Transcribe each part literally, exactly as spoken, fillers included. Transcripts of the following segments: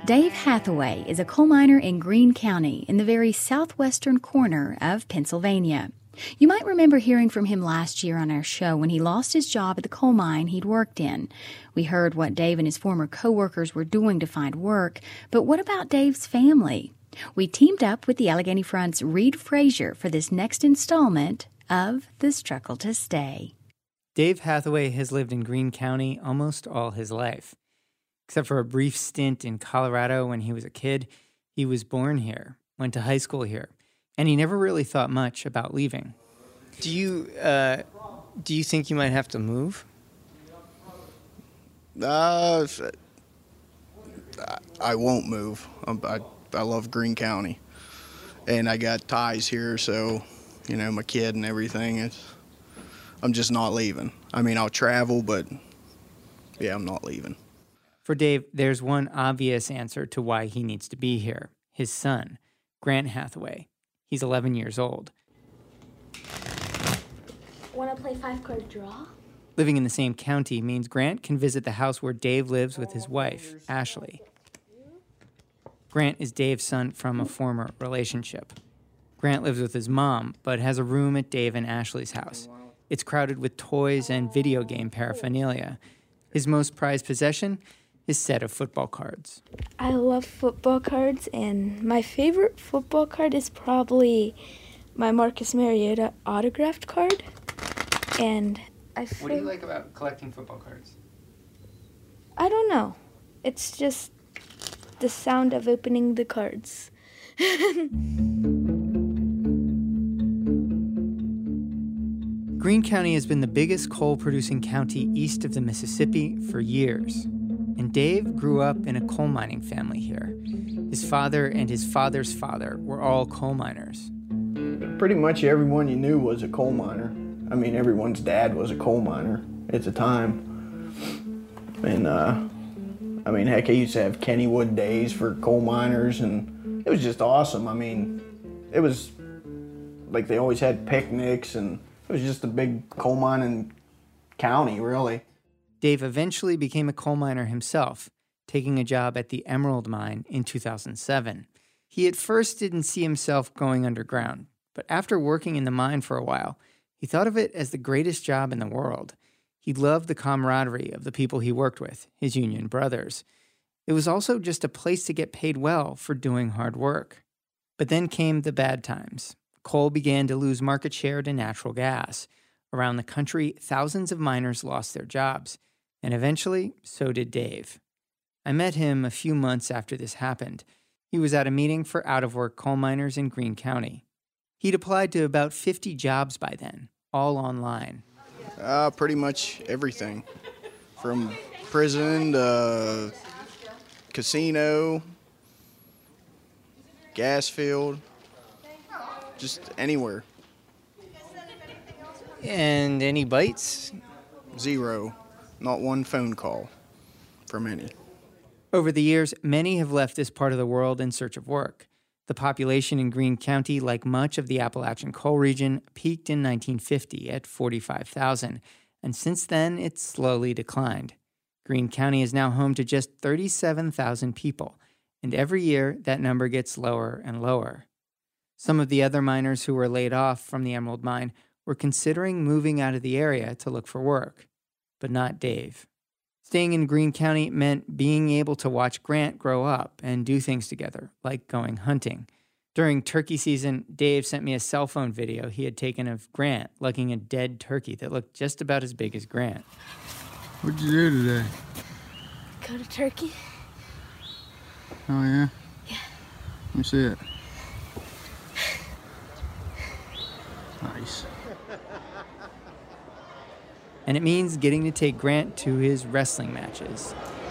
Dave Hathaway is a coal miner in Greene County in the very southwestern corner of Pennsylvania. You might remember hearing from him last year on our show when he lost his job at the coal mine he'd worked in. We heard what Dave and his former co-workers were doing to find work, but what about Dave's family? We teamed up with the Allegheny Front's Reed Frazier for this next installment of The Struggle to Stay. Dave Hathaway has lived in Greene County almost all his life. Except for a brief stint in Colorado when he was a kid, he was born here, went to high school here, and he never really thought much about leaving. Do you, uh, do you think you might have to move? Uh, I won't move. I, I love Greene County, and I got ties here, so, you know, my kid and everything. It's, I'm just not leaving. I mean, I'll travel, but, yeah, I'm not leaving. For Dave, there's one obvious answer to why he needs to be here. His son, Grant Hathaway. He's eleven years old. Want to play five-card draw? Living in the same county means Grant can visit the house where Dave lives with his wife, Ashley. Grant is Dave's son from a former relationship. Grant lives with his mom, but has a room at Dave and Ashley's house. It's crowded with toys and video game paraphernalia. His most prized possession? His set of football cards. I love football cards, and my favorite football card is probably my Marcus Mariota autographed card. And I feel, What do you like about collecting football cards? I don't know. It's just the sound of opening the cards. Greene County has been the biggest coal-producing county east of the Mississippi for years. And Dave grew up in a coal mining family here. His father and his father's father were all coal miners. Pretty much everyone you knew was a coal miner. I mean, everyone's dad was a coal miner at the time. And, uh, I mean, heck, I used to have Kennywood days for coal miners, and it was just awesome. I mean, it was like they always had picnics, and it was just a big coal mining county, really. Dave eventually became a coal miner himself, taking a job at the Emerald Mine in two thousand seven. He at first didn't see himself going underground, but after working in the mine for a while, he thought of it as the greatest job in the world. He loved the camaraderie of the people he worked with, his union brothers. It was also just a place to get paid well for doing hard work. But then came the bad times. Coal began to lose market share to natural gas. Around the country, thousands of miners lost their jobs. And eventually, so did Dave. I met him a few months after this happened. He was at a meeting for out-of-work coal miners in Greene County. He'd applied to about fifty jobs by then, all online. Uh, pretty much everything. From prison to casino, gas field, just anywhere. And any bites? Zero. Not one phone call from any. Over the years, many have left this part of the world in search of work. The population in Greene County, like much of the Appalachian coal region, peaked in nineteen fifty at forty-five thousand, and since then it's slowly declined. Greene County is now home to just thirty-seven thousand people, and every year that number gets lower and lower. Some of the other miners who were laid off from the Emerald Mine were considering moving out of the area to look for work, but not Dave. Staying in Greene County meant being able to watch Grant grow up and do things together, like going hunting. During turkey season, Dave sent me a cell phone video he had taken of Grant lugging a dead turkey that looked just about as big as Grant. What'd you do today? Got a turkey. Oh, yeah? Yeah. Let me see it. Nice. And it means getting to take Grant to his wrestling matches.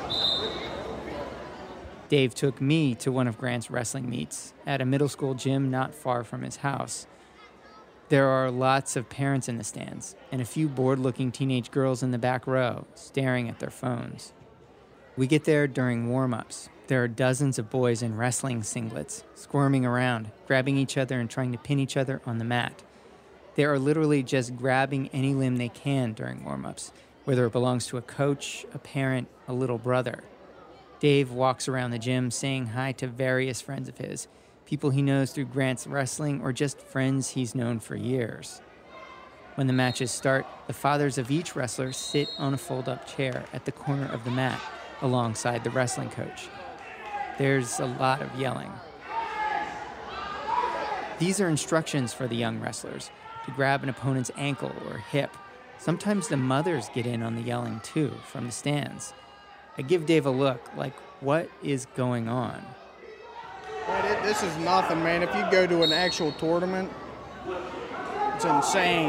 Dave took me to one of Grant's wrestling meets at a middle school gym not far from his house. There are lots of parents in the stands and a few bored-looking teenage girls in the back row staring at their phones. We get there during warm-ups. There are dozens of boys in wrestling singlets, squirming around, grabbing each other and trying to pin each other on the mat. They are literally just grabbing any limb they can during warm-ups, whether it belongs to a coach, a parent, a little brother. Dave walks around the gym saying hi to various friends of his, people he knows through Grant's wrestling or just friends he's known for years. When the matches start, the fathers of each wrestler sit on a fold-up chair at the corner of the mat alongside the wrestling coach. There's a lot of yelling. These are instructions for the young wrestlers to grab an opponent's ankle or hip. Sometimes the mothers get in on the yelling too, from the stands. I give Dave a look, like, what is going on? Man, it, this is nothing, man. If you go to an actual tournament, it's insane.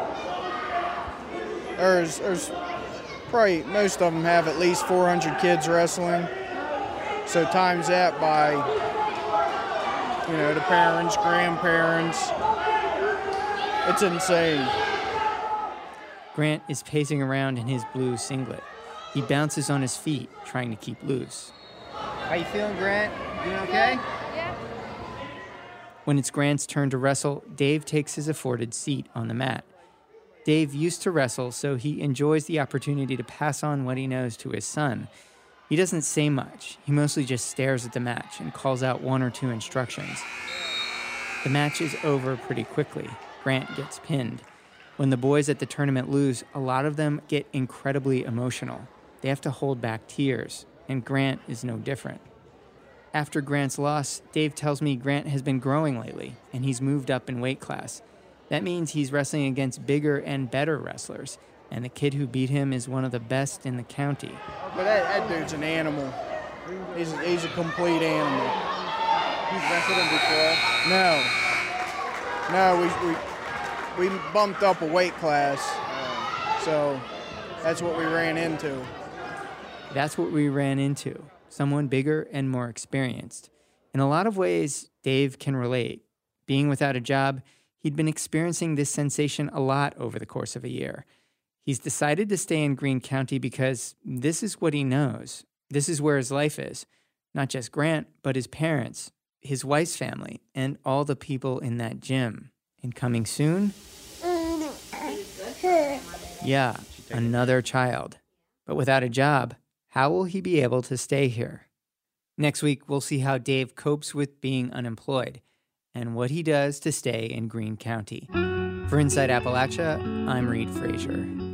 There's, there's probably, most of them have at least four hundred kids wrestling. So times that by, you know, the parents, grandparents. It's insane. Grant is pacing around in his blue singlet. He bounces on his feet, trying to keep loose. How you feeling, Grant? Doing okay? Yeah. When it's Grant's turn to wrestle, Dave takes his afforded seat on the mat. Dave used to wrestle, so he enjoys the opportunity to pass on what he knows to his son. He doesn't say much. He mostly just stares at the match and calls out one or two instructions. The match is over pretty quickly. Grant gets pinned. When the boys at the tournament lose, a lot of them get incredibly emotional. They have to hold back tears, and Grant is no different. After Grant's loss, Dave tells me Grant has been growing lately, and he's moved up in weight class. That means he's wrestling against bigger and better wrestlers, and the kid who beat him is one of the best in the county. But that, that dude's an animal. He's, he's a complete animal. You've wrestled him before? No. No, we, we, we bumped up a weight class, so that's what we ran into. That's what we ran into, someone bigger and more experienced. In a lot of ways, Dave can relate. Being without a job, he'd been experiencing this sensation a lot over the course of a year. He's decided to stay in Greene County because this is what he knows. This is where his life is. Not just Grant, but his parents, his wife's family, and all the people in that gym. And coming soon? Yeah, another child. But without a job, how will he be able to stay here? Next week, we'll see how Dave copes with being unemployed and what he does to stay in Greene County. For Inside Appalachia, I'm Reed Frazier.